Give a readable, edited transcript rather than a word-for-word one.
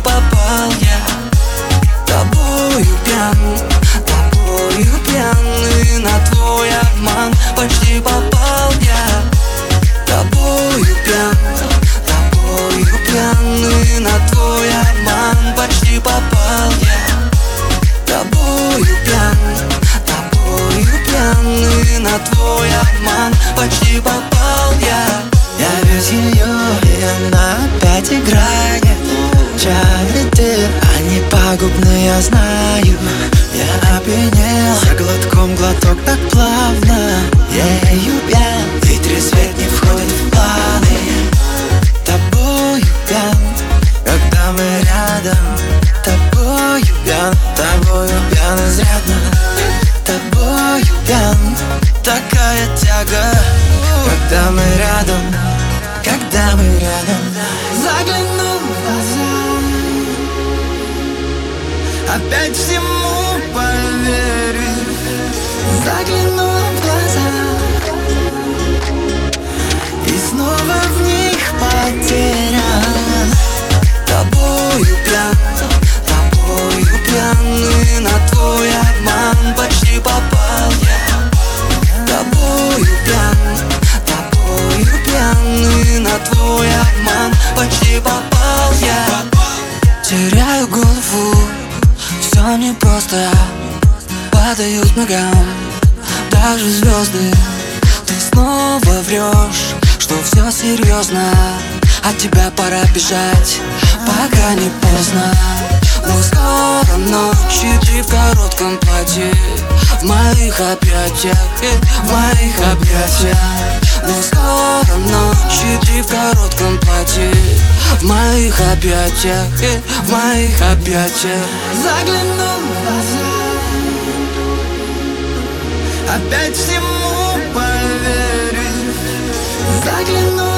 попал я. Тобою пьян, тобою пьян, и на твой обман почти попал я. Тобою пьян, тобою пьян, и на твой обман почти попал я. Тобою пьян, тобою пьян, и на твой обман почти попал я. Я без ее, и она опять играет. Чары ты, они пагубны, я знаю. Я опьянел, за глотком глоток так плавно. Ею пьян, и трезветь не входит в планы. Тобою пьян, когда мы рядом. Тобою пьян, тобою пьян изрядно. Тобою пьян, такая тяга. Когда мы рядом, когда мы рядом. Загляну в глаза, опять всему поверю. Загляну в глаза и снова в них потерян. Тобою пьян, тобою пьян, и на твой обман почти попал я. Тобою пьян, тобою пьян, и на твой обман почти попал я. Теряю голову, все непросто, падают к ногам даже звезды. Ты снова врешь, что все серьезно. От тебя пора бежать, пока не поздно. Но скоро ночь, и ты в коротком платье, в моих объятиях, в моих объятиях. Но скоро ночь, и ты в коротком платье, в моих объятиях, в моих объятиях. Загляну в глаза, опять всему поверю. Загляну